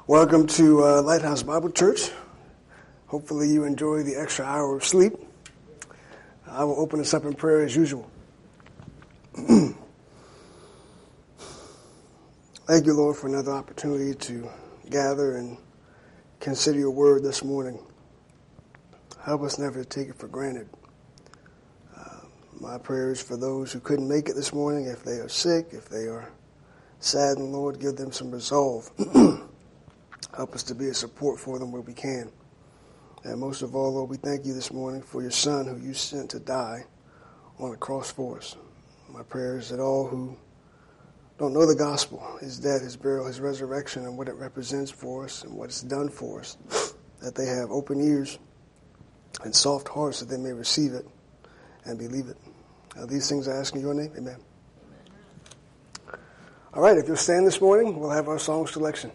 Welcome to Lighthouse Bible Church. Hopefully you enjoy the extra hour of sleep. I will open us up in prayer as usual. Thank you, Lord, for another opportunity to gather and consider your word this morning. Help us never to take it for granted. My prayer is for those who couldn't make it this morning, if they are sick, if they are saddened, Lord, give them some resolve. Help us to be a support for them where we can. And most of all, Lord, we thank you this morning for your Son who you sent to die on a cross for us. My prayer is that all who don't know the gospel, his death, his burial, his resurrection, and what it represents for us and what it's done for us, that they have open ears and soft hearts that they may receive it and believe it. These things I ask in your name. Amen. All right, if you'll stand this morning, we'll have our song selection.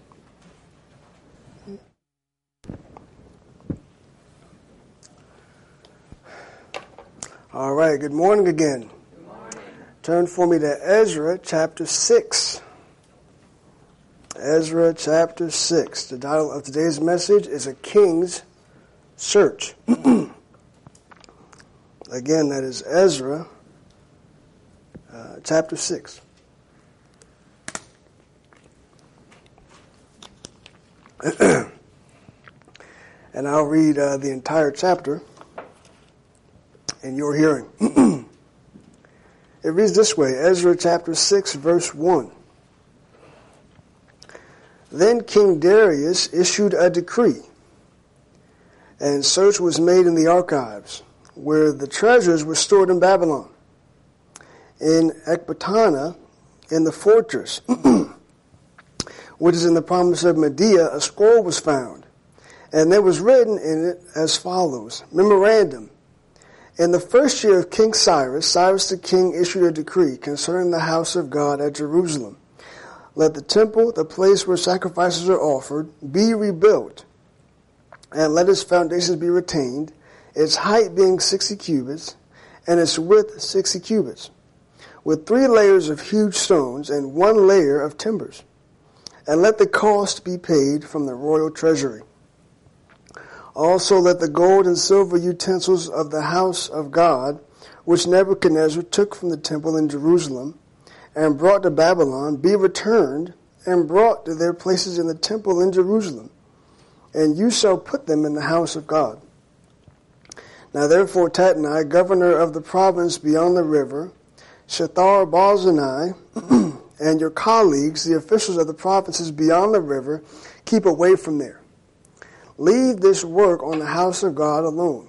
All right, good morning again. Good morning. Turn for me to Ezra chapter 6. Ezra chapter 6. The title of today's message is A King's Search. Again, that is Ezra chapter 6. And I'll read the entire chapter in your hearing. It reads this way, Ezra chapter 6, verse 1. Then King Darius issued a decree, and search was made in the archives, where the treasures were stored in Babylon. In Ecbatana, in the fortress, which is in the province of Media, a scroll was found, and there was written in it as follows, Memorandum. In the first year of King Cyrus, Cyrus the king issued a decree concerning the house of God at Jerusalem. Let the temple, the place where sacrifices are offered, be rebuilt, and let its foundations be retained, its height being 60 cubits, and its width 60 cubits, with 3 layers of huge stones and 1 layer of timbers. And let the cost be paid from the royal treasury. Also let the gold and silver utensils of the house of God, which Nebuchadnezzar took from the temple in Jerusalem, and brought to Babylon, be returned and brought to their places in the temple in Jerusalem, and you shall put them in the house of God. Now therefore Tatnai, governor of the province beyond the river, Shethar-Bozenai, and your colleagues, the officials of the provinces beyond the river, keep away from there. Leave this work on the house of God alone.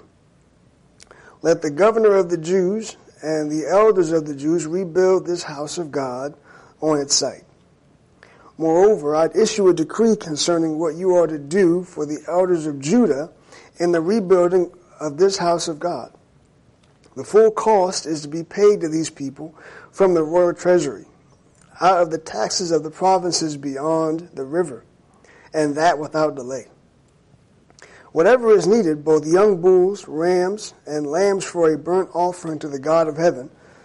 Let the governor of the Jews and the elders of the Jews rebuild this house of God on its site. Moreover, I'd issue a decree concerning what you are to do for the elders of Judah in the rebuilding of this house of God. The full cost is to be paid to these people from the royal treasury, out of the taxes of the provinces beyond the river, and that without delay. Whatever is needed, both young bulls, rams, and lambs for a burnt offering to the God of heaven,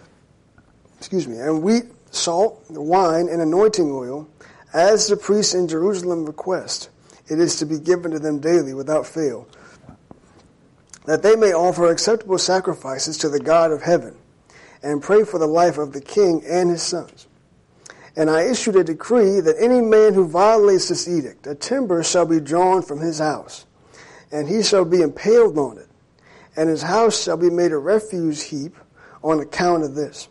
and wheat, salt, wine, and anointing oil, as the priests in Jerusalem request, it is to be given to them daily without fail, that they may offer acceptable sacrifices to the God of heaven, and pray for the life of the king and his sons. And I issued a decree that any man who violates this edict, a timber shall be drawn from his house, and he shall be impaled on it, and his house shall be made a refuse heap on account of this.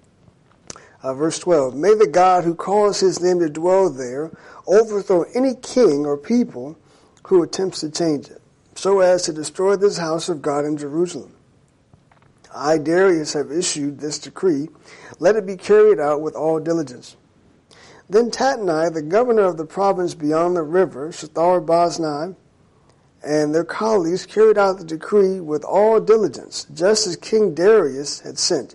Verse 12, may the God who calls his name to dwell there overthrow any king or people who attempts to change it, so as to destroy this house of God in Jerusalem. I, Darius, have issued this decree. Let it be carried out with all diligence. Then Tatnai, the governor of the province beyond the river, Shethar-Bozenai, and their colleagues carried out the decree with all diligence, just as King Darius had sent.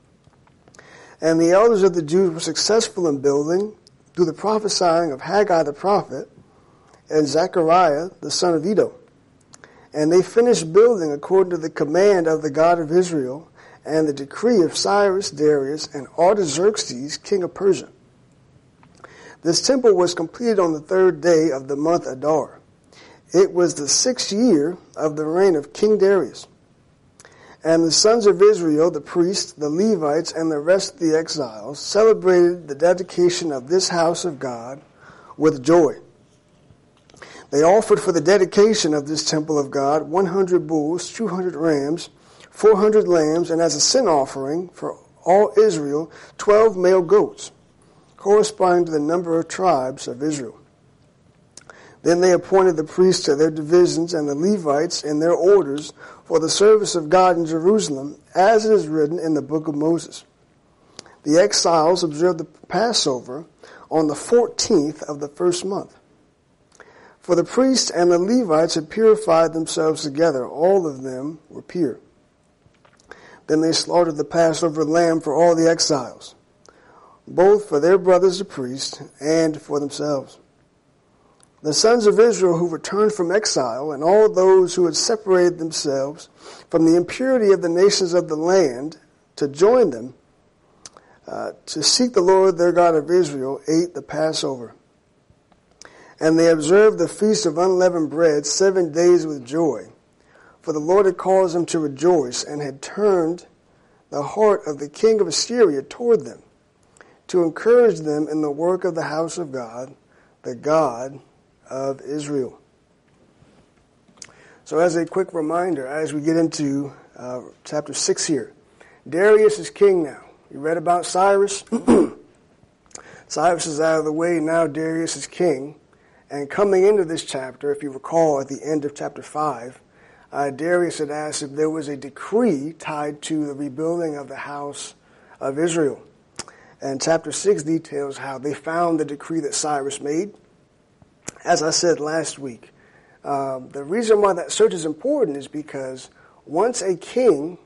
And the elders of the Jews were successful in building through the prophesying of Haggai the prophet and Zechariah the son of Iddo. And they finished building according to the command of the God of Israel and the decree of Cyrus, Darius, and Artaxerxes, king of Persia. This temple was completed on the 3rd day of the month Adar. It was the 6th year of the reign of King Darius. And the sons of Israel, the priests, the Levites, and the rest of the exiles celebrated the dedication of this house of God with joy. They offered for the dedication of this temple of God 100 bulls, 200 rams, 400 lambs, and as a sin offering for all Israel, 12 male goats, corresponding to the number of tribes of Israel. Then they appointed the priests to their divisions and the Levites in their orders for the service of God in Jerusalem, as it is written in the book of Moses. The exiles observed the Passover on the 14th of the first month. For the priests and the Levites had purified themselves together. All of them were pure. Then they slaughtered the Passover lamb for all the exiles, both for their brothers the priests and for themselves. The sons of Israel who returned from exile, and all those who had separated themselves from the impurity of the nations of the land to join them, to seek the Lord their God of Israel, ate the Passover. And they observed the feast of unleavened bread 7 days with joy. For the Lord had caused them to rejoice, and had turned the heart of the king of Assyria toward them, to encourage them in the work of the house of God, the God of Israel. So as a quick reminder, as we get into chapter 6 here, Darius is king now. You read about Cyrus? Cyrus is out of the way, now Darius is king. And coming into this chapter, if you recall at the end of chapter 5, Darius had asked if there was a decree tied to the rebuilding of the house of Israel. And chapter 6 details how they found the decree that Cyrus made. As I said last week, the reason why that search is important is because once a king,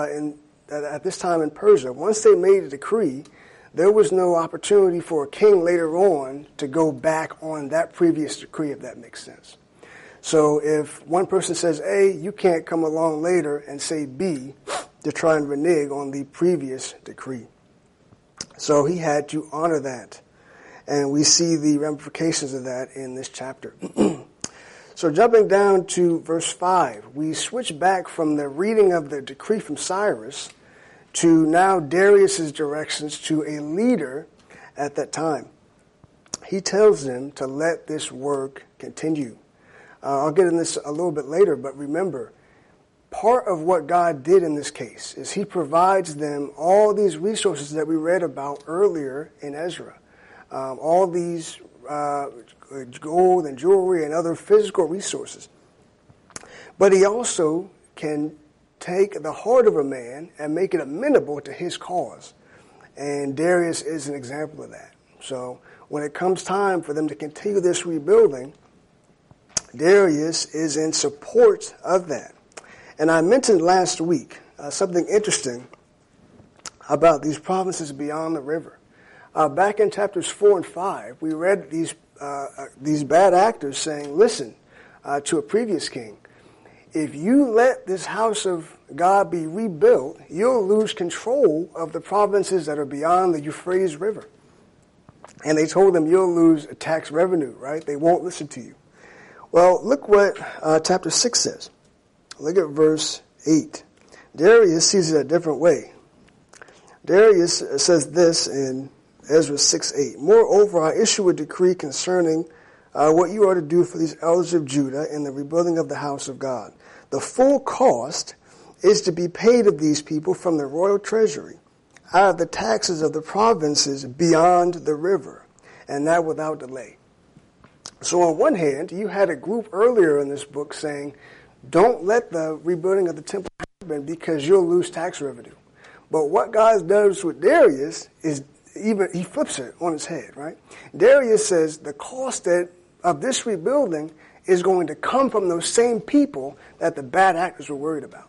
at this time in Persia, once they made a decree, there was no opportunity for a king later on to go back on that previous decree, if that makes sense. So if one person says A, you can't come along later and say B to try and renege on the previous decree. So he had to honor that. And we see the ramifications of that in this chapter. So jumping down to verse 5, we switch back from the reading of the decree from Cyrus to now Darius's directions to a leader at that time. He tells them to let this work continue. I'll get in this a little bit later, but remember, part of what God did in this case is he provides them all these resources that we read about earlier in Ezra. All these gold and jewelry and other physical resources. But he also can take the heart of a man and make it amenable to his cause. And Darius is an example of that. So when it comes time for them to continue this rebuilding, Darius is in support of that. And I mentioned last week something interesting about these provinces beyond the river. Back in chapters 4 and 5, we read these bad actors saying, listen, to a previous king, if you let this house of God be rebuilt, you'll lose control of the provinces that are beyond the Euphrates River. And they told them you'll lose tax revenue, right? They won't listen to you. Well, look what chapter 6 says. Look at verse 8. Darius sees it a different way. Darius says this in Ezra 6:8. Moreover, I issue a decree concerning what you are to do for these elders of Judah in the rebuilding of the house of God. The full cost is to be paid of these people from the royal treasury, out of the taxes of the provinces beyond the river, and that without delay. So on one hand, you had a group earlier in this book saying, don't let the rebuilding of the temple happen because you'll lose tax revenue. But what God does with Darius is he flips it on its head, right? Darius says the cost of this rebuilding is going to come from those same people that the bad actors were worried about.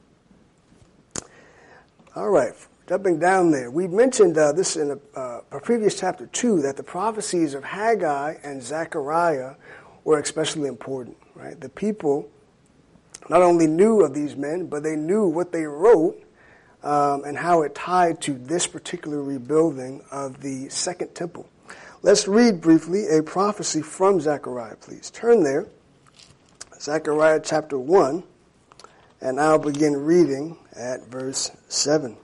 All right, jumping down there. We mentioned this in a previous chapter 2, that the prophecies of Haggai and Zechariah were especially important, right? The people not only knew of these men, but they knew what they wrote and how it tied to this particular rebuilding of the second temple. Let's read briefly a prophecy from Zechariah, please. Turn there. Zechariah chapter 1, and I'll begin reading at verse 7.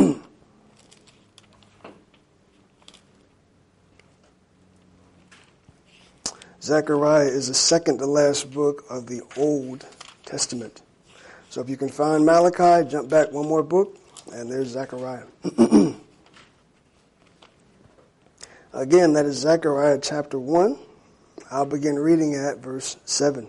Zechariah is the second to last book of the Old Testament. So if you can find Malachi, jump back one more book, and there's Zechariah. Again, that is Zechariah chapter 1. I'll begin reading at verse 7.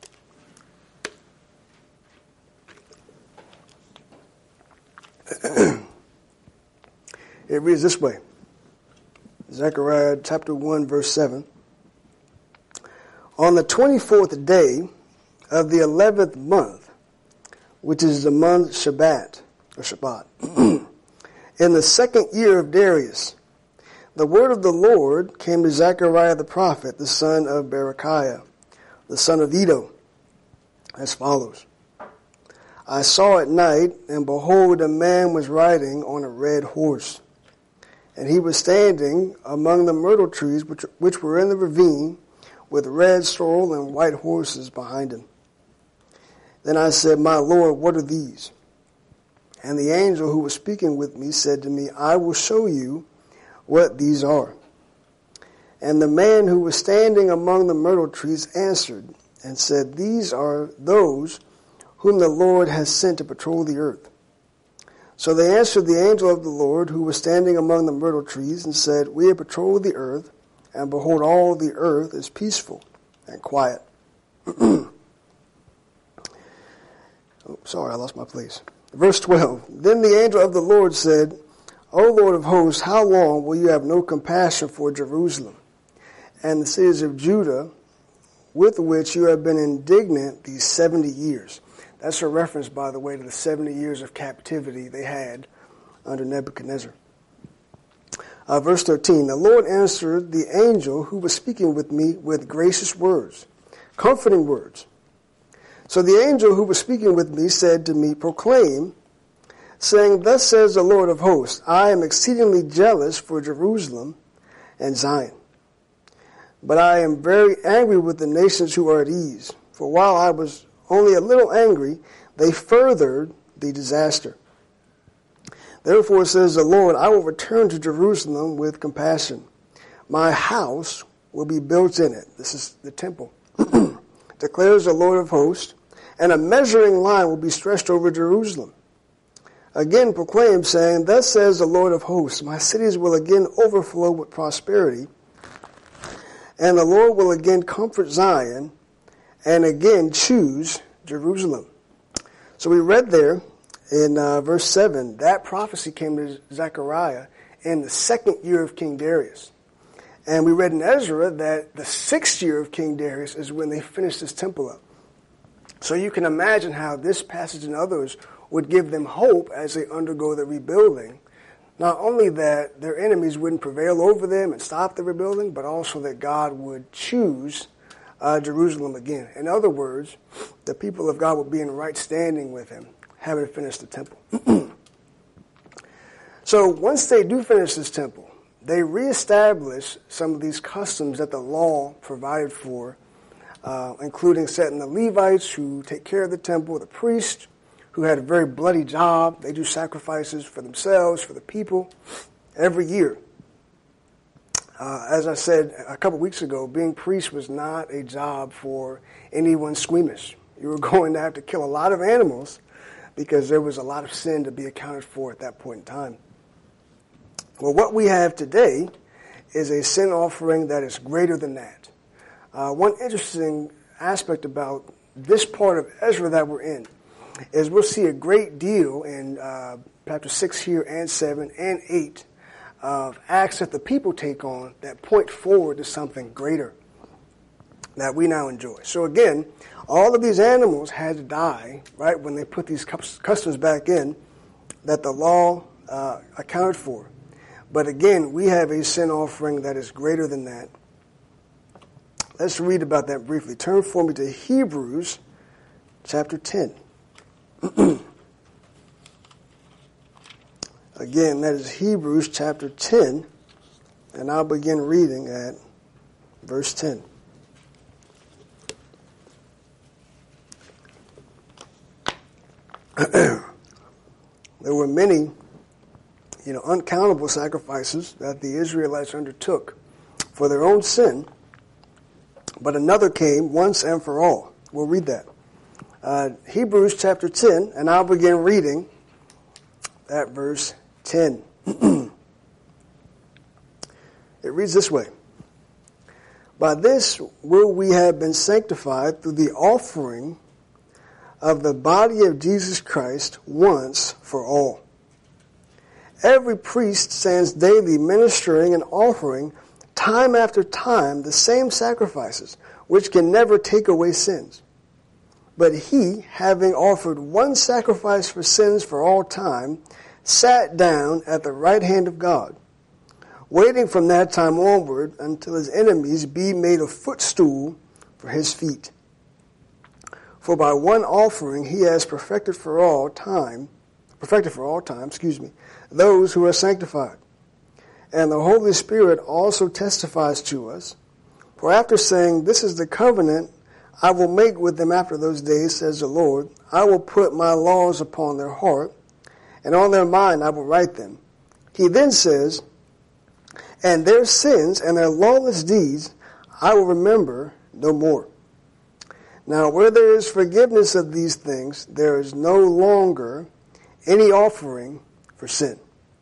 It reads this way. Zechariah chapter 1, verse 7. On the 24th day of the 11th month, which is the month Shabbat, in the second year of Darius, the word of the Lord came to Zechariah the prophet, the son of Berechiah, the son of Iddo, as follows. I saw at night, and behold, a man was riding on a red horse, and he was standing among the myrtle trees which were in the ravine, with red sorrel and white horses behind him. Then I said, My Lord, what are these? And the angel who was speaking with me said to me, I will show you what these are. And the man who was standing among the myrtle trees answered and said, These are those whom the Lord has sent to patrol the earth. So they answered the angel of the Lord who was standing among the myrtle trees and said, We have patrolled the earth, and behold, all the earth is peaceful and quiet. Sorry, I lost my place. Verse 12. Then the angel of the Lord said, O Lord of hosts, how long will you have no compassion for Jerusalem and the cities of Judah, with which you have been indignant these 70 years? That's a reference, by the way, to the 70 years of captivity they had under Nebuchadnezzar. Verse 13, the Lord answered the angel who was speaking with me with gracious words, comforting words. So the angel who was speaking with me said to me, Proclaim, saying, Thus says the Lord of hosts, I am exceedingly jealous for Jerusalem and Zion. But I am very angry with the nations who are at ease. For while I was only a little angry, they furthered the disaster. Therefore says the Lord, I will return to Jerusalem with compassion. My house will be built in it. This is the temple. Declares the Lord of hosts, and a measuring line will be stretched over Jerusalem. Again proclaim, saying, Thus says the Lord of hosts, my cities will again overflow with prosperity, and the Lord will again comfort Zion, and again choose Jerusalem. So we read there in verse 7, that prophecy came to Zechariah in the second year of King Darius. And we read in Ezra that the 6th year of King Darius is when they finished this temple up. So you can imagine how this passage and others would give them hope as they undergo the rebuilding. Not only that their enemies wouldn't prevail over them and stop the rebuilding, but also that God would choose Jerusalem again. In other words, the people of God would be in right standing with him, having finished the temple. So once they do finish this temple, they reestablish some of these customs that the law provided for, including setting the Levites who take care of the temple, the priests who had a very bloody job. They do sacrifices for themselves, for the people, every year. As I said a couple weeks ago, being priest was not a job for anyone squeamish. You were going to have to kill a lot of animals because there was a lot of sin to be accounted for at that point in time. Well, what we have today is a sin offering that is greater than that. One interesting aspect about this part of Ezra that we're in is we'll see a great deal in chapter 6 here and 7 and 8 of acts that the people take on that point forward to something greater that we now enjoy. So again, all of these animals had to die, right, when they put these customs back in that the law accounted for. But again, we have a sin offering that is greater than that. Let's read about that briefly. Turn for me to Hebrews chapter 10. Again, that is Hebrews chapter 10 and I'll begin reading at verse 10. There were many, uncountable sacrifices that the Israelites undertook for their own sin, but another came once and for all. We'll read that. Hebrews chapter 10, and I'll begin reading at verse 10. It reads this way. By this will we have been sanctified through the offering of the body of Jesus Christ once for all. Every priest stands daily ministering and offering time after time the same sacrifices, which can never take away sins. But he, having offered one sacrifice for sins for all time, sat down at the right hand of God, waiting from that time onward until his enemies be made a footstool for his feet. For by one offering he has perfected for all time, those who are sanctified. And the Holy Spirit also testifies to us. For after saying, "This is the covenant I will make with them after those days, says the Lord, I will put my laws upon their heart, and on their mind I will write them." He then says, "And their sins and their lawless deeds I will remember no more." Now, where there is forgiveness of these things, there is no longer any offering for sin.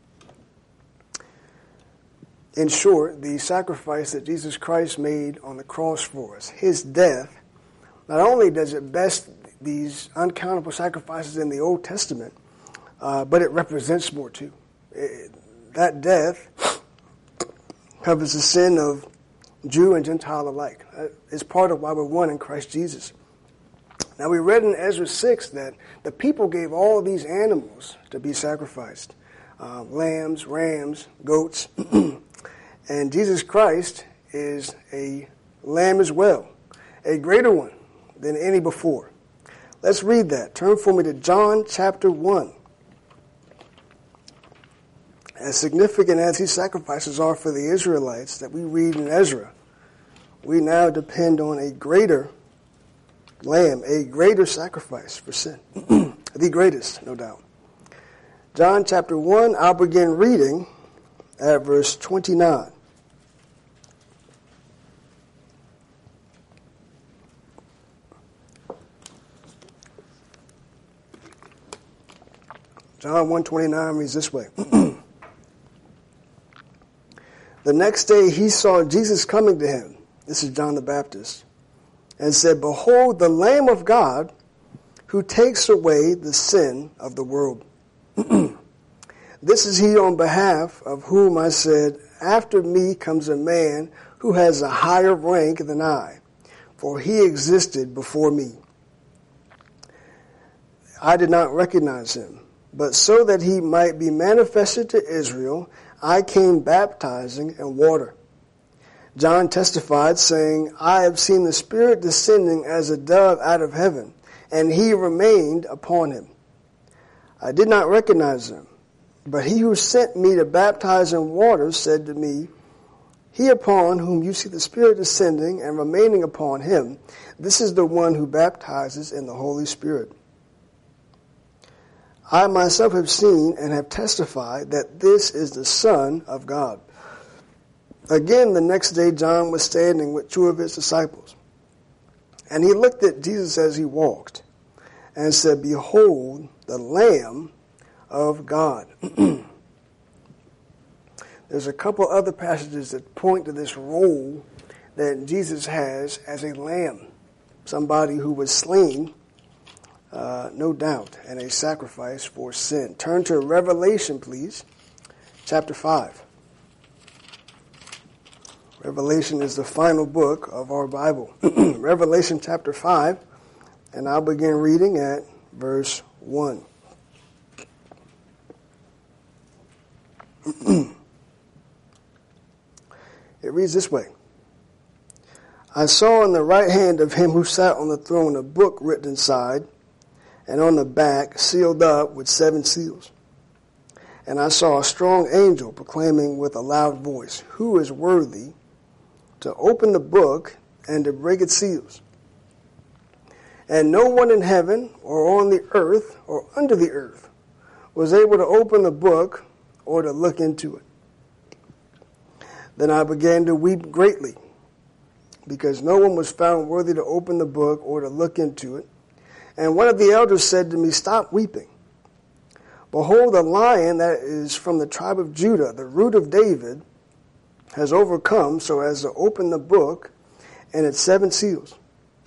In short, the sacrifice that Jesus Christ made on the cross for us, his death, not only does it best these uncountable sacrifices in the Old Testament, but it represents more too. That death covers the sin of Jew and Gentile alike. It's part of why we're one in Christ Jesus. Now, we read in Ezra 6 that the people gave all of these animals to be sacrificed. Lambs, rams, goats. And Jesus Christ is a lamb as well, a greater one than any before. Let's read that. Turn for me to John chapter 1. As significant as these sacrifices are for the Israelites that we read in Ezra, we now depend on a greater lamb, a greater sacrifice for sin. The greatest, no doubt. John chapter 1, I'll begin reading at verse 29. John 1:29 reads this way. The next day he saw Jesus coming to him. This is John the Baptist. And said, "Behold, the Lamb of God who takes away the sin of the world. This is he on behalf of whom I said, after me comes a man who has a higher rank than I, for he existed before me. I did not recognize him, but so that he might be manifested to Israel, I came baptizing in water. John testified, saying, I have seen the Spirit descending as a dove out of heaven, and he remained upon him. I did not recognize him, but he who sent me to baptize in water said to me, He upon whom you see the Spirit descending and remaining upon him, this is the one who baptizes in the Holy Spirit. I myself have seen and have testified that this is the Son of God. Again, the next day John was standing with two of his disciples. And he looked at Jesus as he walked and said, Behold, the Lamb of God. There's a couple other passages that point to this role that Jesus has as a lamb, somebody who was slain, no doubt, and a sacrifice for sin. Turn to Revelation, please, chapter 5. Revelation is the final book of our Bible. Revelation chapter 5, and I'll begin reading at verse 1. It reads this way. I saw in the right hand of him who sat on the throne a book written inside, and on the back sealed up with 7 seals. And I saw a strong angel proclaiming with a loud voice, "Who is worthy to open the book and to break its seals?" And no one in heaven or on the earth or under the earth was able to open the book or to look into it. Then I began to weep greatly, because no one was found worthy to open the book or to look into it. And one of the elders said to me, "Stop weeping. Behold, the Lion that is from the tribe of Judah, the Root of David, has overcome so as to open the book and its 7 seals."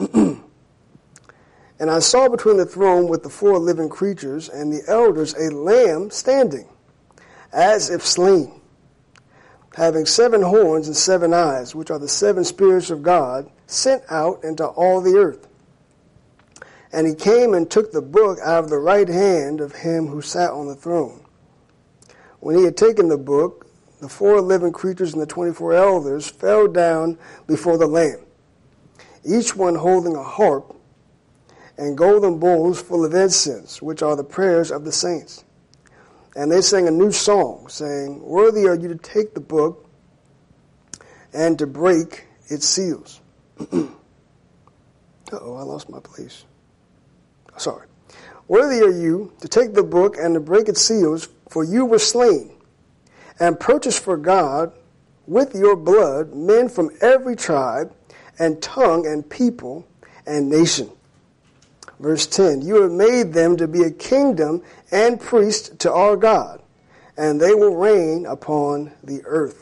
And I saw between the throne with the 4 living creatures and the elders a lamb standing, as if slain, having 7 horns and 7 eyes, which are the 7 spirits of God, sent out into all the earth. And he came and took the book out of the right hand of him who sat on the throne. When he had taken the book, the 4 living creatures and the 24 elders fell down before the Lamb, each one holding a harp and golden bowls full of incense, which are the prayers of the saints. And they sang a new song, saying, "Worthy are you to take the book and to break its seals." I lost my place. Sorry. "Worthy are you to take the book and to break its seals, for you were slain and purchased for God with your blood men from every tribe and tongue and people and nation." Verse 10, "You have made them to be a kingdom and priests to our God, and they will reign upon the earth."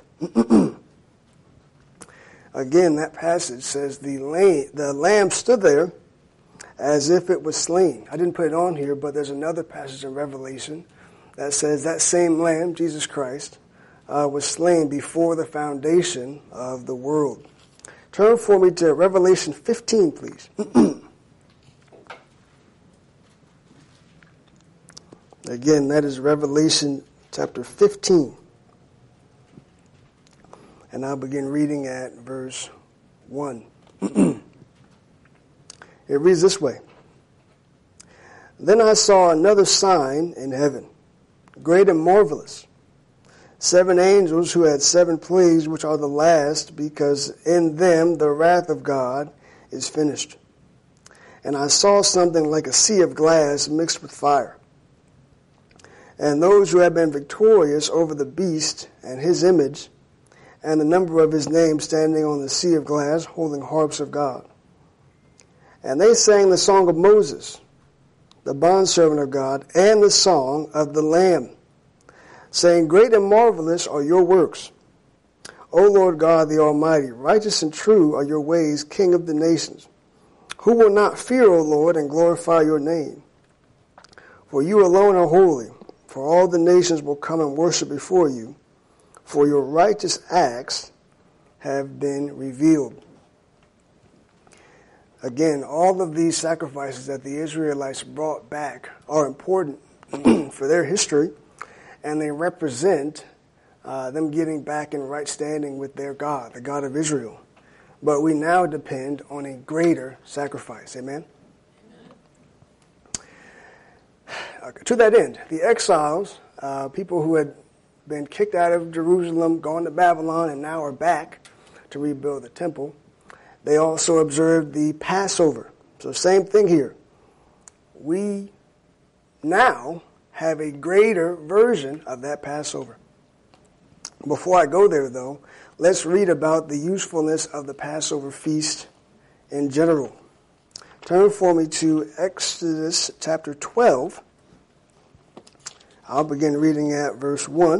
Again, that passage says the lamb stood there as if it was slain. I didn't put it on here, but there's another passage in Revelation that says that same lamb, Jesus Christ, was slain before the foundation of the world. Turn for me to Revelation 15, please. Again, that is Revelation chapter 15. And I'll begin reading at verse 1. It reads this way. "Then I saw another sign in heaven, great and marvelous. 7 angels who had 7 plagues, which are the last, because in them the wrath of God is finished. And I saw something like a sea of glass mixed with fire. And those who had been victorious over the beast and his image, and the number of his name, standing on the sea of glass, holding harps of God. And they sang the song of Moses, the bondservant of God, and the song of the Lamb, saying, Great and marvelous are your works, O Lord God the Almighty. Righteous and true are your ways, King of the nations. Who will not fear, O Lord, and glorify your name? For you alone are holy. For all the nations will come and worship before you, for your righteous acts have been revealed." Again, all of these sacrifices that the Israelites brought back are important for their history, and they represent them getting back in right standing with their God, the God of Israel. But we now depend on a greater sacrifice. Amen? To that end, the exiles, people who had been kicked out of Jerusalem, gone to Babylon, and now are back to rebuild the temple, they also observed the Passover. So same thing here. We now have a greater version of that Passover. Before I go there, though, let's read about the usefulness of the Passover feast in general. Turn for me to Exodus chapter 12. I'll begin reading at verse 1.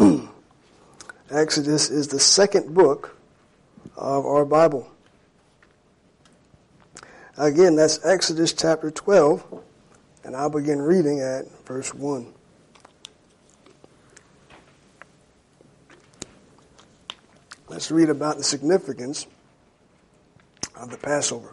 Exodus is the second book of our Bible. Again, that's Exodus chapter 12, and I'll begin reading at verse 1. Let's read about the significance of the Passover.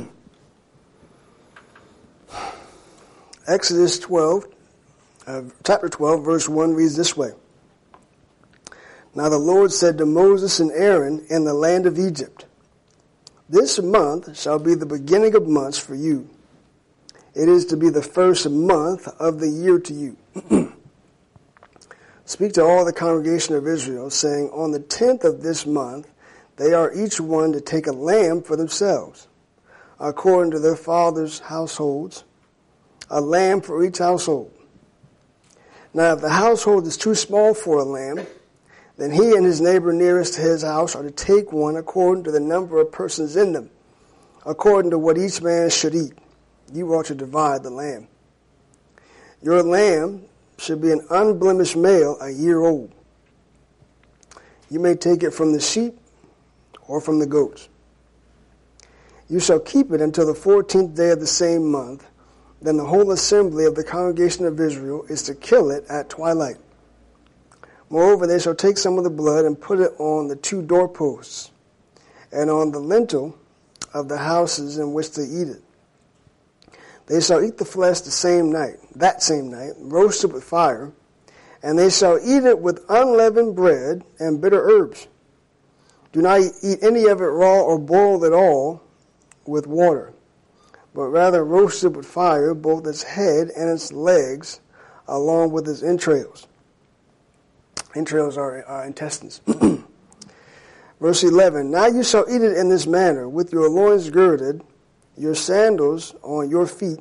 Exodus 12. Chapter 12, verse 1 reads this way. Now the Lord said to Moses and Aaron in the land of Egypt, This month shall be the beginning of months for you. It is to be the first month of the year to you. Speak to all the congregation of Israel, saying, on the 10th of this month, they are each one to take a lamb for themselves, according to their fathers' households, a lamb for each household. Now, if the household is too small for a lamb, then he and his neighbor nearest to his house are to take one according to the number of persons in them, according to what each man should eat. You are to divide the lamb. Your lamb should be an unblemished male, a year old. You may take it from the sheep or from the goats. You shall keep it until the 14th day of the same month. Then the whole assembly of the congregation of Israel is to kill it at twilight. Moreover, they shall take some of the blood and put it on the 2 doorposts and on the lintel of the houses in which they eat it. They shall eat the flesh that same night, roasted with fire, and they shall eat it with unleavened bread and bitter herbs. Do not eat any of it raw or boiled at all with water, but rather roasted with fire, both its head and its legs, along with its entrails. Entrails are intestines. Verse 11, now you shall eat it in this manner, with your loins girded, your sandals on your feet,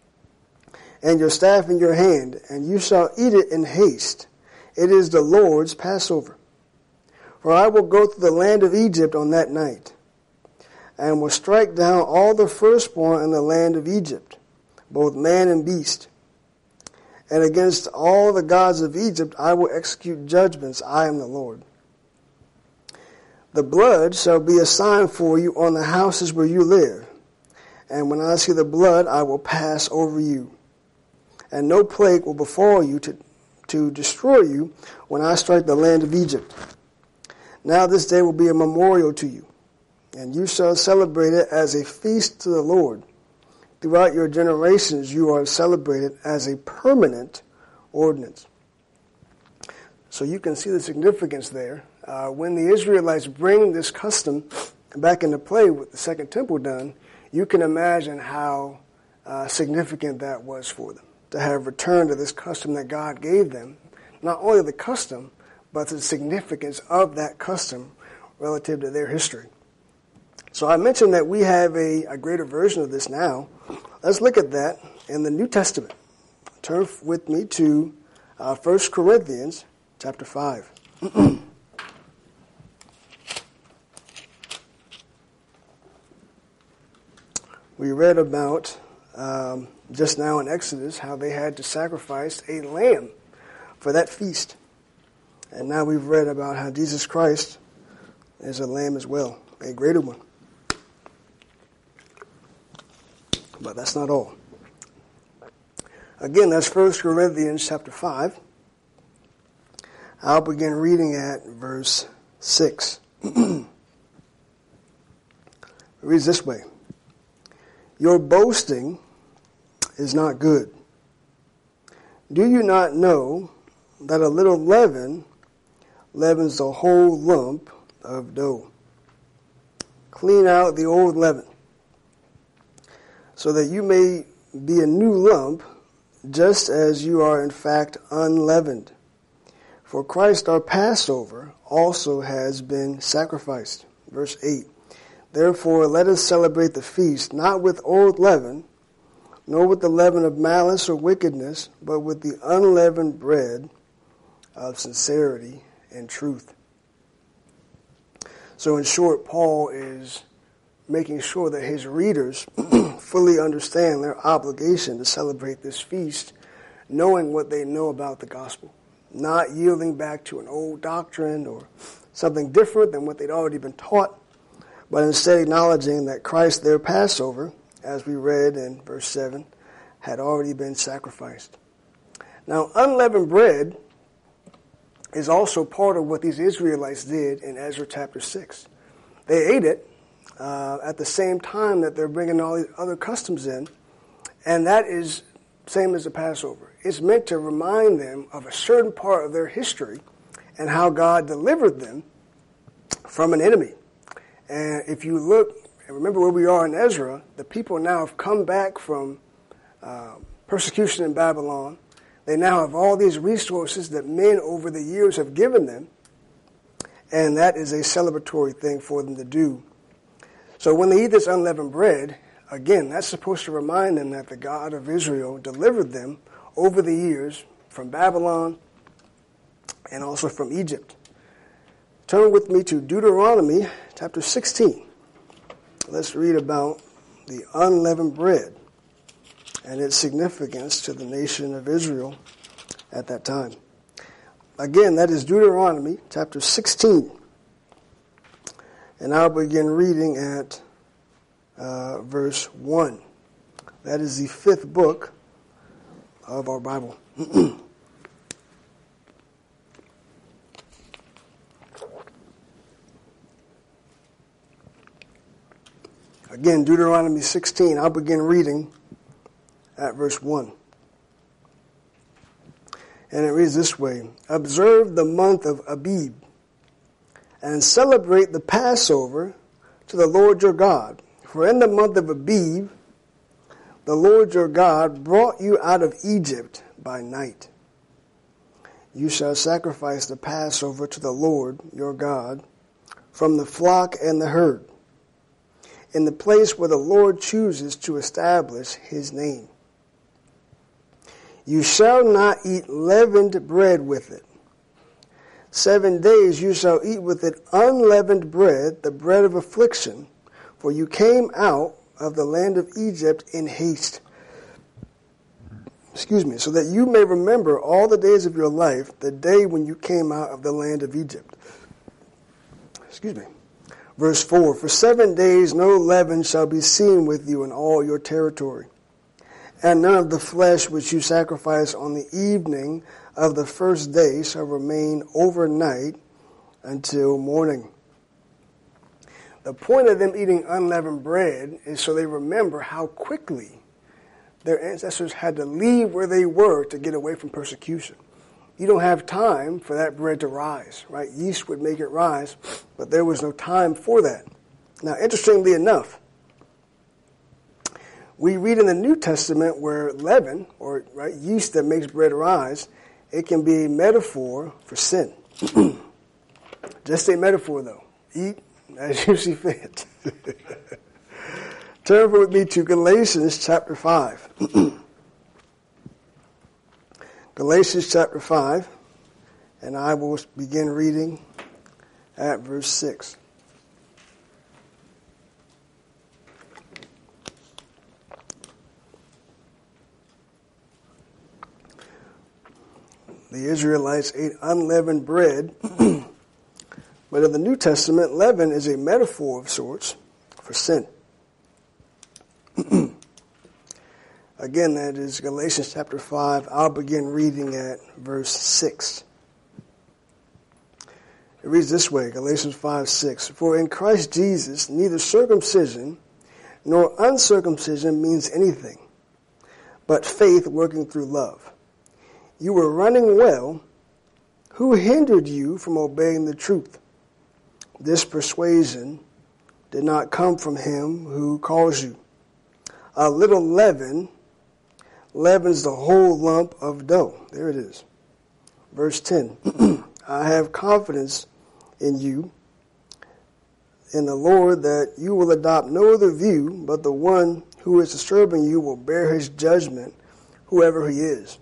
and your staff in your hand, and you shall eat it in haste. It is the Lord's Passover. For I will go through the land of Egypt on that night, and will strike down all the firstborn in the land of Egypt, both man and beast. And against all the gods of Egypt I will execute judgments. I am the Lord. The blood shall be a sign for you on the houses where you live. And when I see the blood, I will pass over you. And no plague will befall you to destroy you when I strike the land of Egypt. Now this day will be a memorial to you, and you shall celebrate it as a feast to the Lord. Throughout your generations you are celebrated as a permanent ordinance. So you can see the significance there. When the Israelites bring this custom back into play with the Second Temple done, you can imagine how significant that was for them, to have returned to this custom that God gave them. Not only the custom, but the significance of that custom relative to their history. So I mentioned that we have a greater version of this now. Let's look at that in the New Testament. Turn with me to 1 Corinthians chapter 5. We read about just now in Exodus how they had to sacrifice a lamb for that feast. And now we've read about how Jesus Christ is a lamb as well, a greater one. But that's not all. Again, that's 1 Corinthians chapter 5. I'll begin reading at verse 6. It reads this way. Your boasting is not good. Do you not know that a little leaven leavens the whole lump of dough? Clean out the old leaven, so that you may be a new lump, just as you are in fact unleavened. For Christ our Passover also has been sacrificed. Verse 8. Therefore let us celebrate the feast, not with old leaven, nor with the leaven of malice or wickedness, but with the unleavened bread of sincerity and truth. So in short, Paul is making sure that his readers fully understand their obligation to celebrate this feast, knowing what they know about the gospel, not yielding back to an old doctrine or something different than what they'd already been taught, but instead acknowledging that Christ, their Passover, as we read in verse 7, had already been sacrificed. Now, unleavened bread is also part of what these Israelites did in Ezra chapter 6. They ate it at the same time that they're bringing all these other customs in, and that is same as the Passover. It's meant to remind them of a certain part of their history and how God delivered them from an enemy. And if you look, and remember where we are in Ezra, the people now have come back from persecution in Babylon. They now have all these resources that men over the years have given them, and that is a celebratory thing for them to do. So when they eat this unleavened bread, again, that's supposed to remind them that the God of Israel delivered them over the years from Babylon and also from Egypt. Turn with me to Deuteronomy chapter 16. Let's read about the unleavened bread and its significance to the nation of Israel at that time. Again, that is Deuteronomy chapter 16. And I'll begin reading at verse 1. That is the fifth book of our Bible. Again, Deuteronomy 16, I'll begin reading at verse 1. And it reads this way: Observe the month of Abib, and celebrate the Passover to the Lord your God. For in the month of Abib, the Lord your God brought you out of Egypt by night. You shall sacrifice the Passover to the Lord your God from the flock and the herd, in the place where the Lord chooses to establish his name. You shall not eat leavened bread with it. 7 days you shall eat with it unleavened bread, the bread of affliction, for you came out of the land of Egypt in haste. So that you may remember all the days of your life, the day when you came out of the land of Egypt. Verse 4, For 7 days no leaven shall be seen with you in all your territory, and none of the flesh which you sacrifice on the evening of the first day shall remain overnight until morning. The point of them eating unleavened bread is so they remember how quickly their ancestors had to leave where they were to get away from persecution. You don't have time for that bread to rise, right? Yeast would make it rise, but there was no time for that. Now, interestingly enough, we read in the New Testament where leaven, or right, yeast that makes bread rise, it can be a metaphor for sin. Just a metaphor, though. Eat as you see fit. Turn with me to Galatians chapter 5. Galatians chapter 5, and I will begin reading at verse 6. The Israelites ate unleavened bread, but in the New Testament, leaven is a metaphor of sorts for sin. Again, that is Galatians chapter 5. I'll begin reading at verse 6. It reads this way, Galatians 5:6. For in Christ Jesus, neither circumcision nor uncircumcision means anything, but faith working through love. You were running well. Who hindered you from obeying the truth? This persuasion did not come from him who calls you. A little leaven leavens the whole lump of dough. There it is. Verse 10. I have confidence in you, in the Lord, that you will adopt no other view, but the one who is disturbing you will bear his judgment, whoever he is.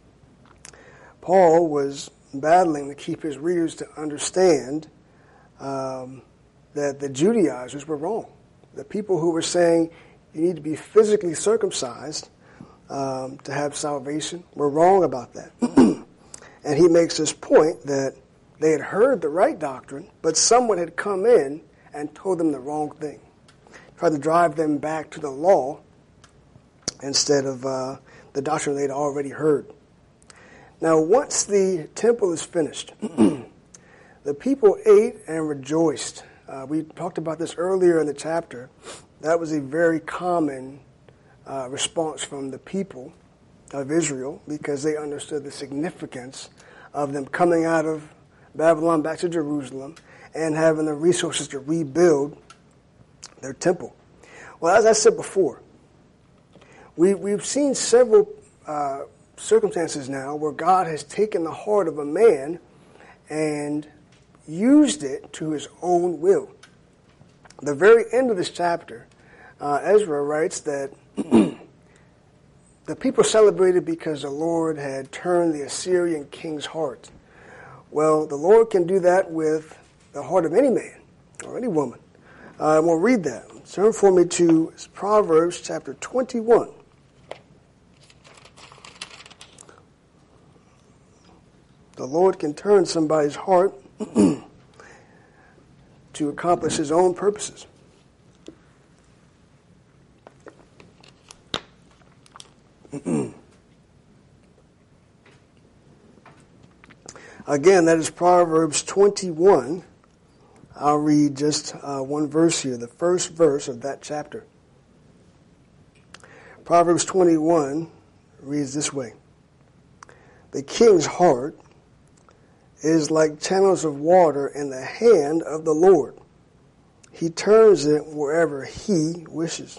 Paul was battling to keep his readers to understand that the Judaizers were wrong. The people who were saying you need to be physically circumcised to have salvation were wrong about that. And he makes this point that they had heard the right doctrine, but someone had come in and told them the wrong thing. Tried to drive them back to the law instead of the doctrine they'd already heard. Now, once the temple is finished, the people ate and rejoiced. We talked about this earlier in the chapter. That was a very common response from the people of Israel because they understood the significance of them coming out of Babylon back to Jerusalem and having the resources to rebuild their temple. Well, as I said before, we've seen several circumstances now where God has taken the heart of a man and used it to his own will. The very end of this chapter, Ezra writes that the people celebrated because the Lord had turned the Assyrian king's heart. Well, the Lord can do that with the heart of any man or any woman. We'll read that. Turn for me to Proverbs chapter 21. The Lord can turn somebody's heart to accomplish his own purposes. Again, that is Proverbs 21. I'll read just one verse here, the first verse of that chapter. Proverbs 21 reads this way. The king's heart is like channels of water in the hand of the Lord. He turns it wherever he wishes.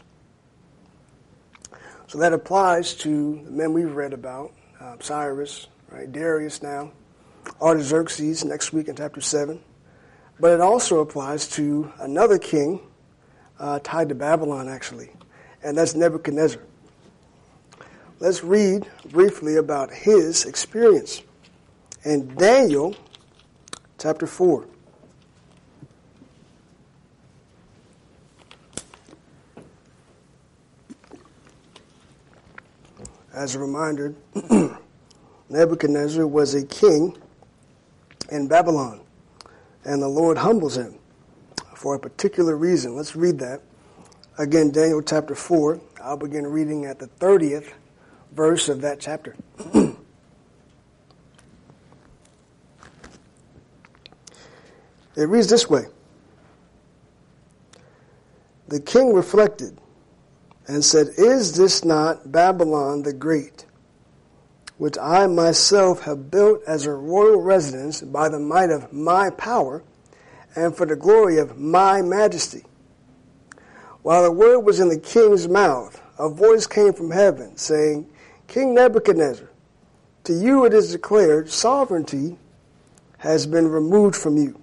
So that applies to the men we've read about, Cyrus, right, Darius now, Artaxerxes next week in chapter 7. But it also applies to another king tied to Babylon, actually, and that's Nebuchadnezzar. Let's read briefly about his experience in Daniel chapter 4. As a reminder, Nebuchadnezzar was a king in Babylon, and the Lord humbles him for a particular reason. Let's read that. Again, Daniel chapter 4. I'll begin reading at the 30th verse of that chapter. It reads this way. The king reflected and said, Is this not Babylon the Great, which I myself have built as a royal residence by the might of my power and for the glory of my majesty? While the word was in the king's mouth, a voice came from heaven, saying, King Nebuchadnezzar, to you it is declared, sovereignty has been removed from you.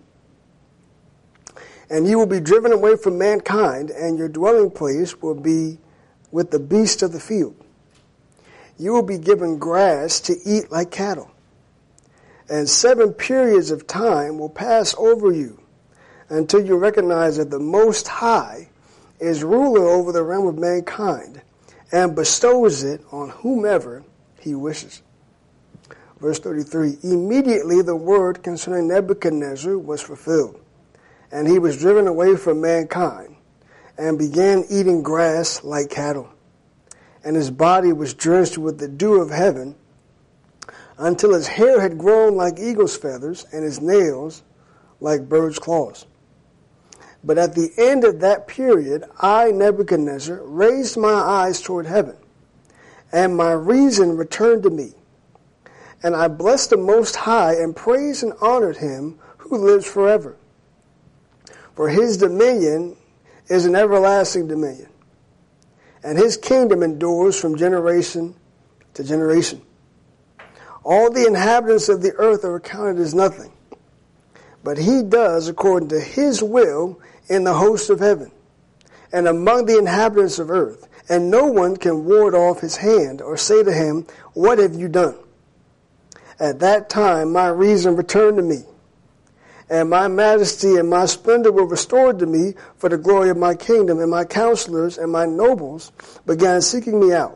And you will be driven away from mankind, and your dwelling place will be with the beasts of the field. You will be given grass to eat like cattle. And 7 periods of time will pass over you until you recognize that the Most High is ruler over the realm of mankind and bestows it on whomever he wishes. Verse 33, Immediately the word concerning Nebuchadnezzar was fulfilled, and he was driven away from mankind and began eating grass like cattle. And his body was drenched with the dew of heaven until his hair had grown like eagle's feathers and his nails like bird's claws. But at the end of that period, I, Nebuchadnezzar, raised my eyes toward heaven, and my reason returned to me. And I blessed the Most High and praised and honored him who lives forever. For his dominion is an everlasting dominion, and his kingdom endures from generation to generation. All the inhabitants of the earth are accounted as nothing, but he does according to his will in the hosts of heaven and among the inhabitants of earth, and no one can ward off his hand or say to him, What have you done? At that time my reason returned to me, and my majesty and my splendor were restored to me for the glory of my kingdom, and my counselors and my nobles began seeking me out.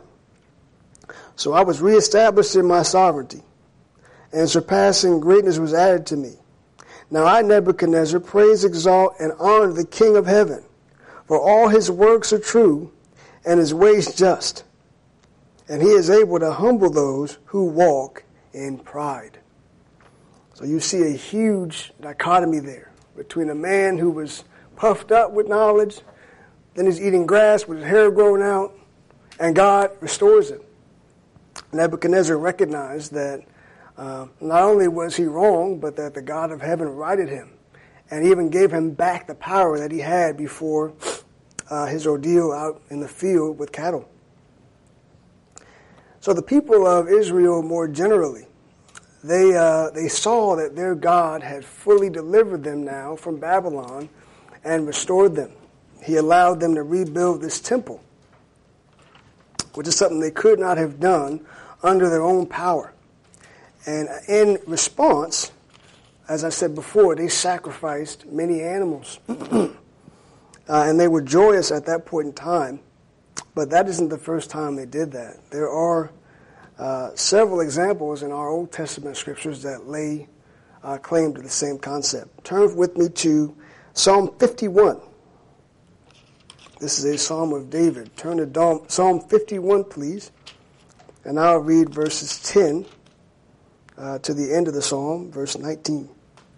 So I was reestablished in my sovereignty, and surpassing greatness was added to me. Now I, Nebuchadnezzar, praise, exalt, and honor the King of heaven, for all his works are true, and his ways just. And he is able to humble those who walk in pride. So you see a huge dichotomy there between a man who was puffed up with knowledge, then he's eating grass with his hair growing out, and God restores him. Nebuchadnezzar recognized that not only was he wrong, but that the God of heaven righted him and even gave him back the power that he had before his ordeal out in the field with cattle. So the people of Israel more generally, they saw that their God had fully delivered them now from Babylon and restored them. He allowed them to rebuild this temple, which is something they could not have done under their own power. And in response, as I said before, they sacrificed many animals. And they were joyous at that point in time. But that isn't the first time they did that. There are several examples in our Old Testament scriptures that lay claim to the same concept. Turn with me to Psalm 51. This is a Psalm of David. Turn to Psalm 51, please. And I'll read verses 10 to the end of the Psalm, verse 19.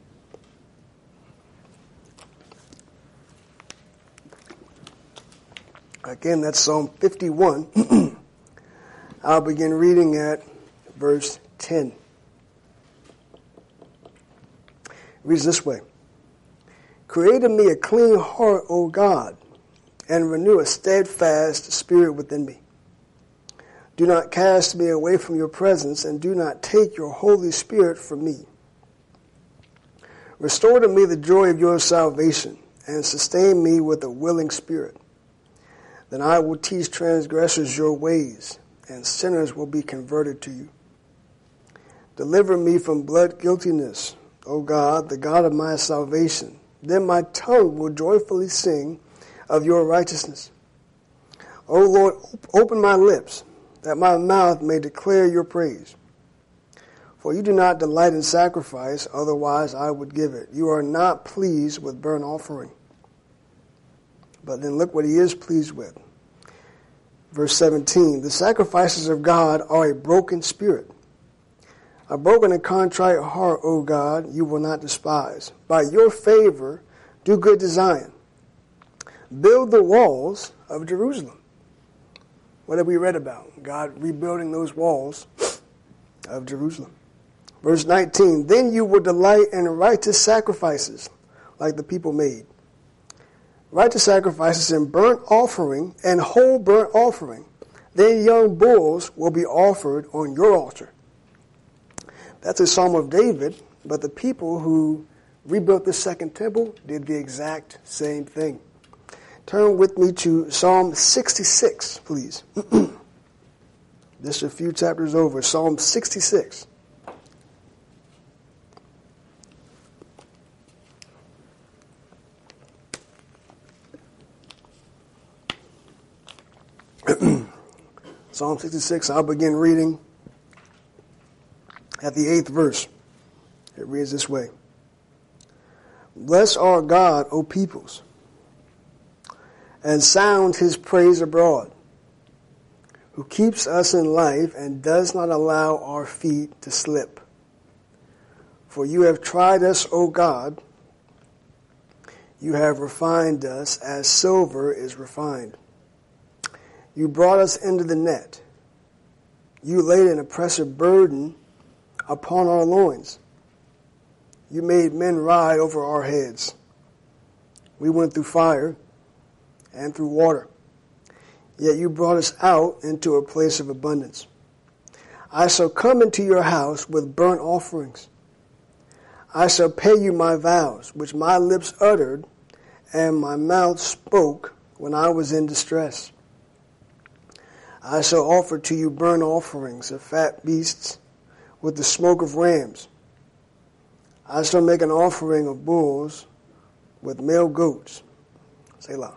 Again, that's Psalm 51. I'll begin reading at verse 10. It reads this way. Create in me a clean heart, O God, and renew a steadfast spirit within me. Do not cast me away from your presence, and do not take your Holy Spirit from me. Restore to me the joy of your salvation, and sustain me with a willing spirit. Then I will teach transgressors your ways, and sinners will be converted to you. Deliver me from blood guiltiness, O God, the God of my salvation. Then my tongue will joyfully sing of your righteousness. O Lord, open my lips, that my mouth may declare your praise. For you do not delight in sacrifice, otherwise I would give it. You are not pleased with burnt offering. But then look what he is pleased with. Verse 17, the sacrifices of God are a broken spirit. A broken and contrite heart, O God, you will not despise. By your favor, do good to Zion. Build the walls of Jerusalem. What have we read about? God rebuilding those walls of Jerusalem. Verse 19, then you will delight in righteous sacrifices, like the people made. Righteous sacrifices and burnt offering and whole burnt offering. Then young bulls will be offered on your altar. That's a Psalm of David, but the people who rebuilt the second temple did the exact same thing. Turn with me to Psalm 66, please. Just a few chapters over. Psalm 66. Psalm 66, I'll begin reading at the 8th verse. It reads this way. Bless our God, O peoples, and sound his praise abroad, who keeps us in life and does not allow our feet to slip. For you have tried us, O God. You have refined us as silver is refined. You brought us into the net. You laid an oppressive burden upon our loins. You made men ride over our heads. We went through fire and through water. Yet you brought us out into a place of abundance. I shall come into your house with burnt offerings. I shall pay you my vows, which my lips uttered, and my mouth spoke when I was in distress. I shall offer to you burnt offerings of fat beasts with the smoke of rams. I shall make an offering of bulls with male goats. Selah.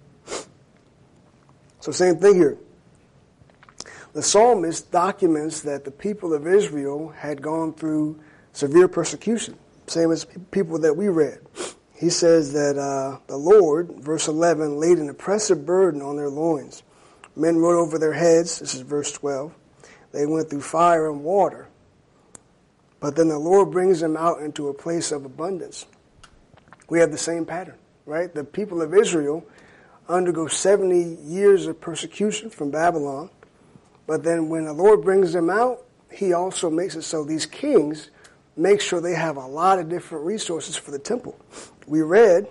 So same thing here. The psalmist documents that the people of Israel had gone through severe persecution, same as people that we read. He says that the Lord, verse 11, laid an oppressive burden on their loins. Men rode over their heads, this is verse 12. They went through fire and water. But then the Lord brings them out into a place of abundance. We have the same pattern, right? The people of Israel undergo 70 years of persecution from Babylon. But then when the Lord brings them out, he also makes it so these kings make sure they have a lot of different resources for the temple. We read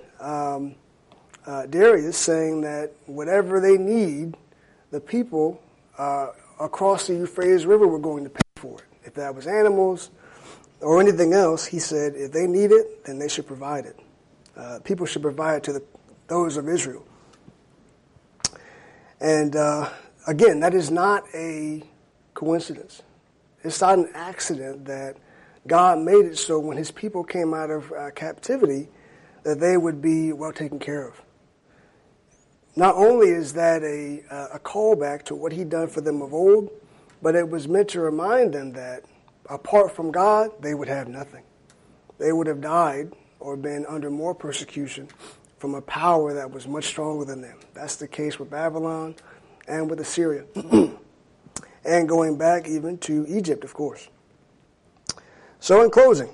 Darius saying that whatever they need, the people across the Euphrates River were going to pay for it. If that was animals or anything else, he said if they need it, then they should provide it. People should provide it to those of Israel. And again, that is not a coincidence. It's not an accident that God made it so when his people came out of captivity that they would be well taken care of. Not only is that a callback to what he'd done for them of old, but it was meant to remind them that apart from God, they would have nothing. They would have died or been under more persecution from a power that was much stronger than them. That's the case with Babylon and with Assyria. And going back even to Egypt, of course. So in closing,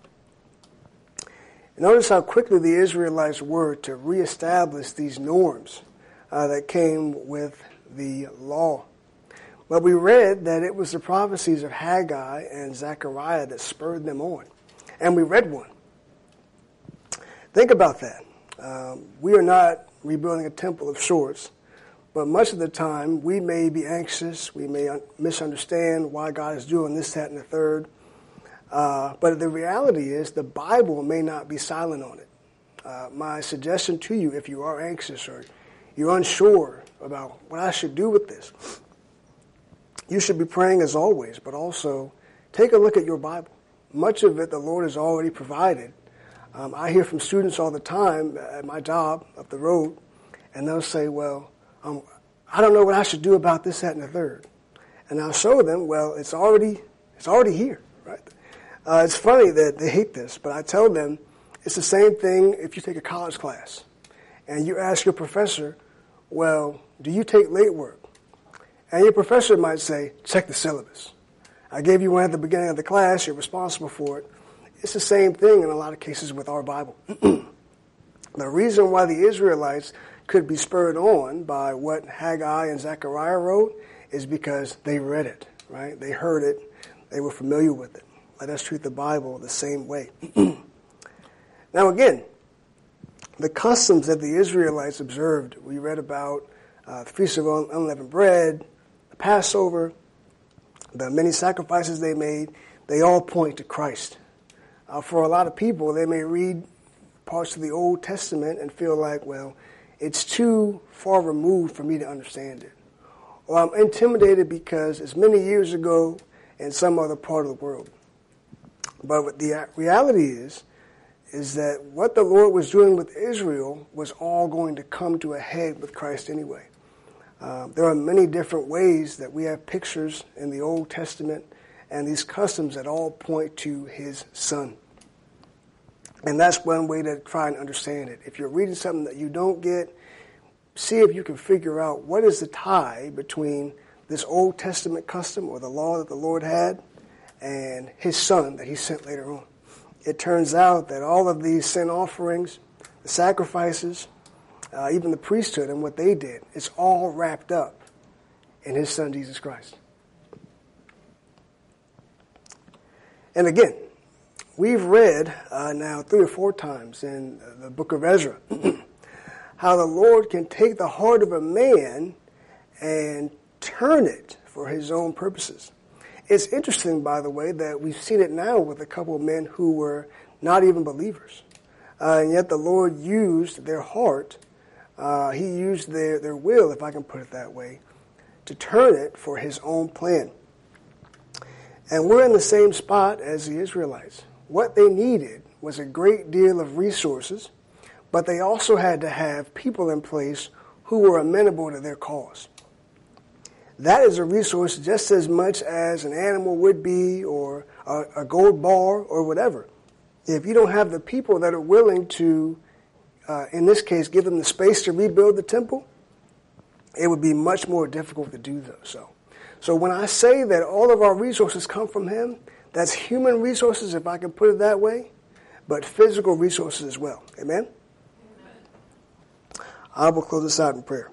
notice how quickly the Israelites were to reestablish these norms that came with the law. But we read that it was the prophecies of Haggai and Zechariah that spurred them on. And we read one. Think about that. We are not rebuilding a temple of sorts, but much of the time we may be anxious, we may misunderstand why God is doing this, that, and the third. But the reality is the Bible may not be silent on it. My suggestion to you, if you are anxious or you're unsure about what I should do with this, you should be praying as always, but also take a look at your Bible. Much of it the Lord has already provided. I hear from students all the time at my job up the road, and they'll say, well, I don't know what I should do about this, that, and the third. And I'll show them, well, it's already here, right? It's funny that they hate this, but I tell them it's the same thing if you take a college class and you ask your professor, well, do you take late work? And your professor might say, check the syllabus. I gave you one at the beginning of the class, you're responsible for it. It's the same thing in a lot of cases with our Bible. The reason why the Israelites could be spurred on by what Haggai and Zechariah wrote is because they read it, right? They heard it. They were familiar with it. Let us treat the Bible the same way. Now again, the customs that the Israelites observed, we read about the Feast of Unleavened Bread, the Passover, the many sacrifices they made, they all point to Christ. For a lot of people, they may read parts of the Old Testament and feel like, well, it's too far removed for me to understand it. Or I'm intimidated because it's many years ago in some other part of the world. But the reality is that what the Lord was doing with Israel was all going to come to a head with Christ anyway. There are many different ways that we have pictures in the Old Testament and these customs that all point to his son. And that's one way to try and understand it. If you're reading something that you don't get, see if you can figure out what is the tie between this Old Testament custom or the law that the Lord had and his son that he sent later on. It turns out that all of these sin offerings, the sacrifices, even the priesthood and what they did, it's all wrapped up in his son Jesus Christ. And again, we've read now 3 or 4 times in the book of Ezra how the Lord can take the heart of a man and turn it for his own purposes. It's interesting, by the way, that we've seen it now with a couple of men who were not even believers. And yet the Lord used their heart, he used their will, if I can put it that way, to turn it for his own plan. And we're in the same spot as the Israelites. What they needed was a great deal of resources, but they also had to have people in place who were amenable to their cause. That is a resource just as much as an animal would be or a gold bar or whatever. If you don't have the people that are willing to, in this case, give them the space to rebuild the temple, it would be much more difficult to do so. So when I say that all of our resources come from him, that's human resources, if I can put it that way, but physical resources as well. Amen? I will close this out in prayer.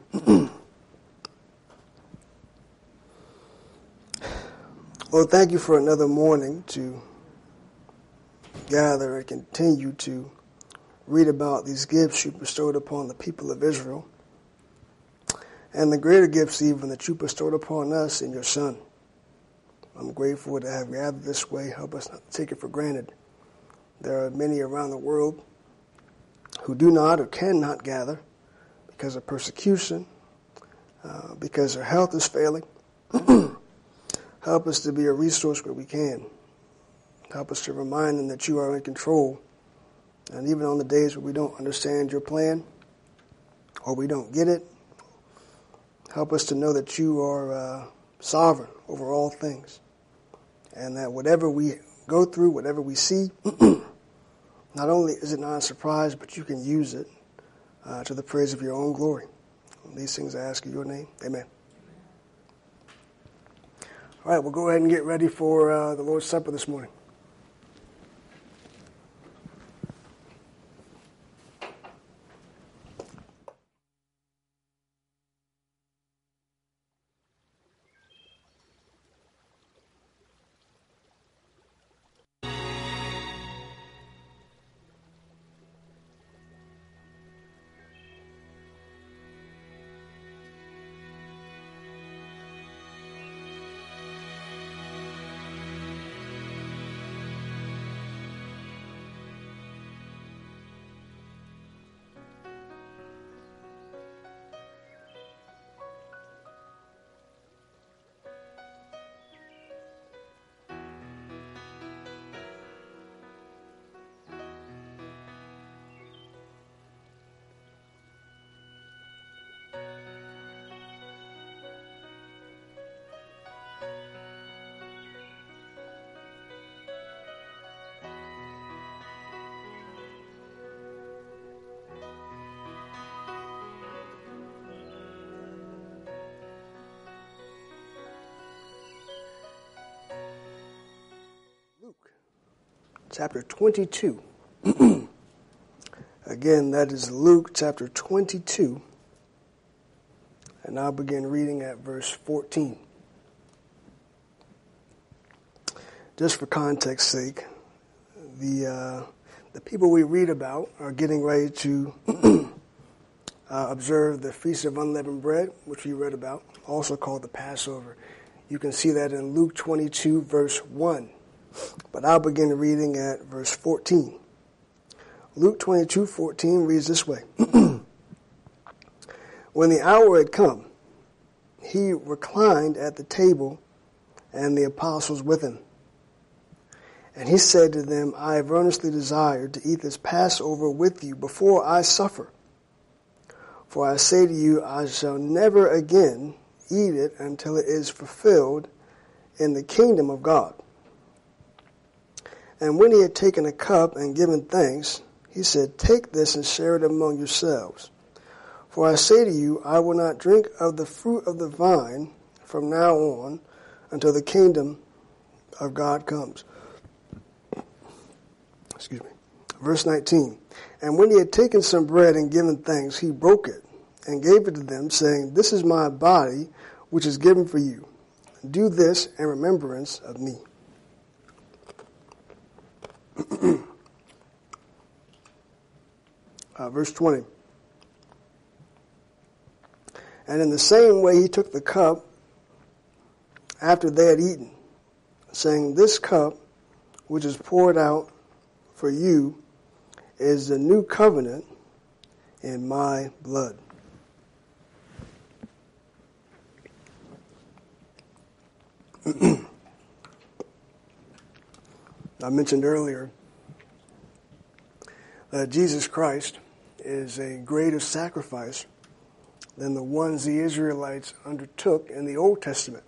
Lord, thank you for another morning to gather and continue to read about these gifts you bestowed upon the people of Israel. and the greater gifts even that you bestowed upon us in your Son. I'm grateful to have gathered this way. Help us not to take it for granted. There are many around the world who do not or cannot gather because of persecution, because their health is failing. Help us to be a resource where we can. Help us to remind them that you are in control. And even on the days where we don't understand your plan or we don't get it, help us to know that you are sovereign over all things. And that whatever we go through, whatever we see, not only is it not a surprise, but you can use it to the praise of your own glory. These things I ask in your name. Amen. All right, we'll go ahead and get ready for the Lord's Supper this morning. Luke chapter 22. Again, that is Luke chapter 22. And I'll begin reading at verse 14. Just for context sake, the people we read about are getting ready to observe the Feast of Unleavened Bread, which we read about, also called the Passover. You can see that in Luke 22, verse 1. But I'll begin reading at verse 14. Luke 22:14 reads this way. When the hour had come, he reclined at the table, and the apostles with him. And he said to them, I have earnestly desired to eat this Passover with you before I suffer. For I say to you, I shall never again eat it until it is fulfilled in the kingdom of God. And when he had taken a cup and given thanks, he said, Take this and share it among yourselves. For I say to you, I will not drink of the fruit of the vine from now on until the kingdom of God comes. Excuse me. Verse 19. And when he had taken some bread and given thanks, he broke it and gave it to them, saying, This is my body, which is given for you. Do this in remembrance of me. Verse 20. And in the same way he took the cup after they had eaten, saying, This cup, which is poured out for you, is the new covenant in my blood. I mentioned earlier that Jesus Christ is a greater sacrifice than the ones the Israelites undertook in the Old Testament.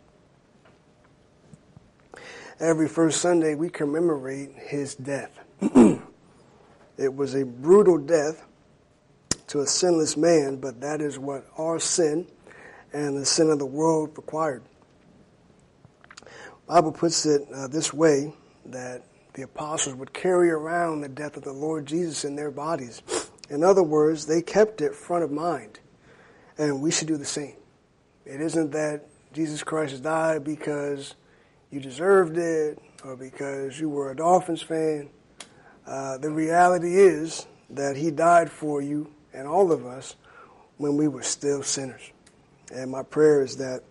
Every first Sunday we commemorate his death. It was a brutal death to a sinless man, but that is what our sin and the sin of the world required. The Bible puts it this way, that the apostles would carry around the death of the Lord Jesus in their bodies. In other words, they kept it front of mind, and we should do the same. It isn't that Jesus Christ died because you deserved it or because you were a Dolphins fan. The reality is that he died for you and all of us when we were still sinners. And my prayer is that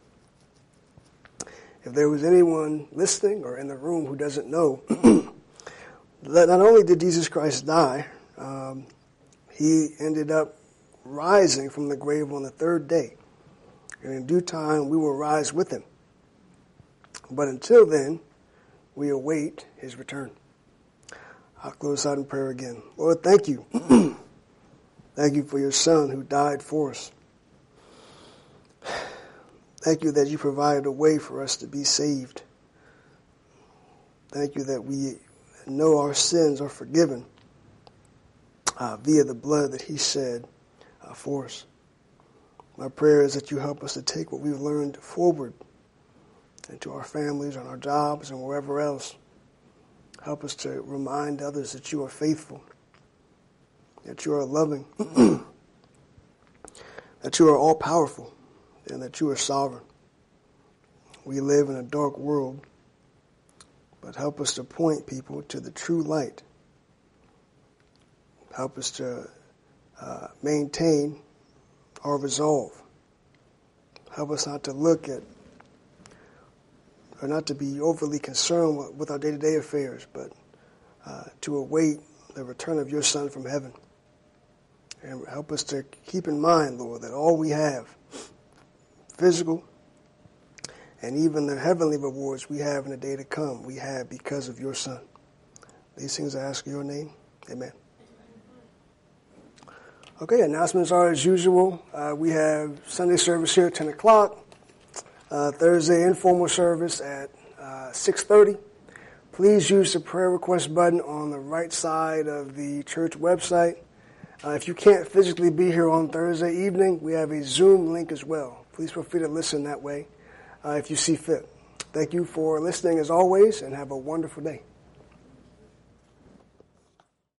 if there was anyone listening or in the room who doesn't know, that not only did Jesus Christ die, he ended up rising from the grave on the third day. And in due time, we will rise with him. But until then, we await his return. I'll close out in prayer again. Lord, thank you. Thank you for your Son who died for us. Thank you that you provided a way for us to be saved. Thank you that we know our sins are forgiven via the blood that he shed for us. My prayer is that you help us to take what we've learned forward into our families, on our jobs, and wherever else. Help us to remind others that you are faithful, that you are loving, that you are all-powerful, and that you are sovereign. We live in a dark world, but help us to point people to the true light. Help us to maintain our resolve. Help us not to look at, or not to be overly concerned with our day-to-day affairs, but to await the return of your Son from heaven. And help us to keep in mind, Lord, that all we have, physical, and even the heavenly rewards we have in the day to come, we have because of your Son. These things I ask in your name. Amen. Okay, announcements are as usual. We have Sunday service here at 10 o'clock. Thursday informal service at 6:30. Please use the prayer request button on the right side of the church website. If you can't physically be here on Thursday evening, we have a Zoom link as well. Please feel free to listen that way if you see fit. Thank you for listening as always, and have a wonderful day.